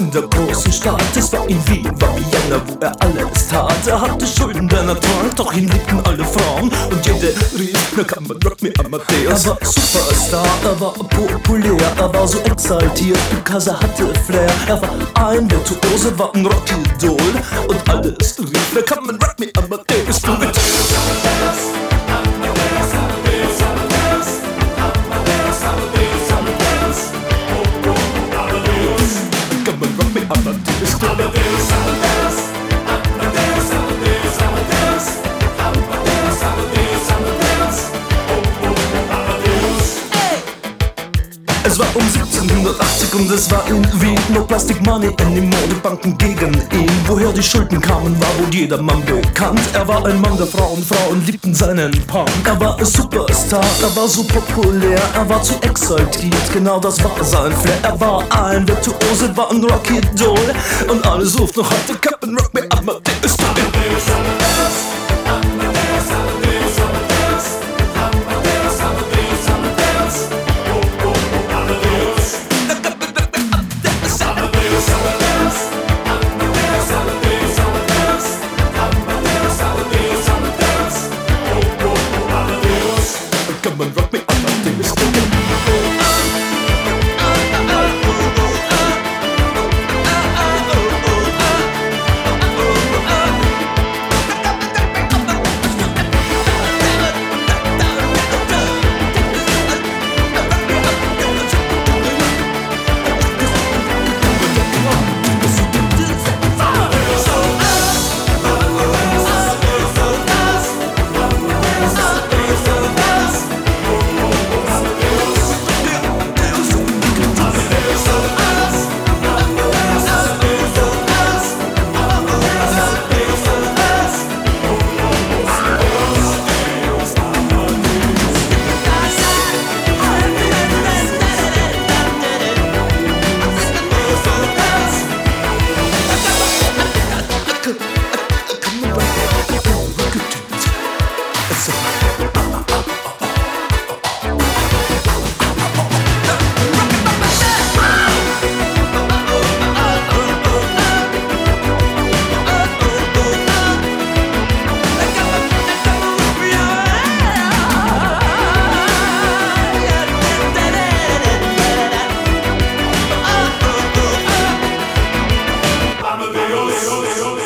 in der großen Stadt. Es war in Wien, war Vienna, wo er alles tat. Er hatte Schulden, denn er trank, doch ihn liebten alle Frauen. Und jede rief, na kann man Rock Me Amadeus. Er war Superstar, er war populär, er war so exaltiert, because er hatte Flair. Er war ein Virtuose, war ein Rockidol. Und alles rief, na kann man Rock Me Amadeus. Du mit Es war um 1780 und es war in Wien. No Plastic Money anymore, die Banken gegen ihn. Woher die Schulden kamen, war wohl jedermann bekannt. Er war ein Mann der Frauen, Frauen liebten seinen Punk. Er war ein Superstar, er war so populär, er war zu exaltiert, genau das war sein Flair. Er war ein Virtuose, war ein Rockidol. Und alle suchten noch heute Captain Rock Me Amadeus. Come on, rock me Amadeus. Amadeus.